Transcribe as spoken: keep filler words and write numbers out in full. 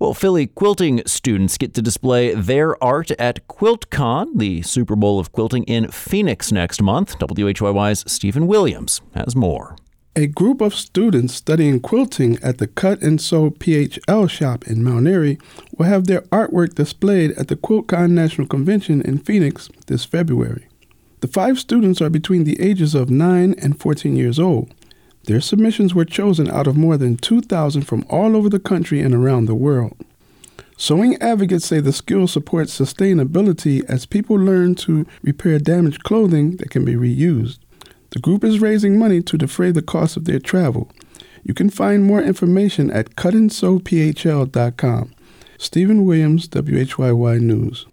Well, Philly quilting students get to display their art at QuiltCon, the Super Bowl of quilting in Phoenix next month. W H Y Y's Stephen Williams has more. A group of students studying quilting at the Cut and Sew P H L shop in Mount Airy will have their artwork displayed at the QuiltCon National Convention in Phoenix this February. The five students are between the ages of nine and fourteen years old. Their submissions were chosen out of more than two thousand from all over the country and around the world. Sewing advocates say the skill supports sustainability as people learn to repair damaged clothing that can be reused. The group is raising money to defray the cost of their travel. You can find more information at cut and sew p h l dot com. Stephen Williams, W H Y Y News.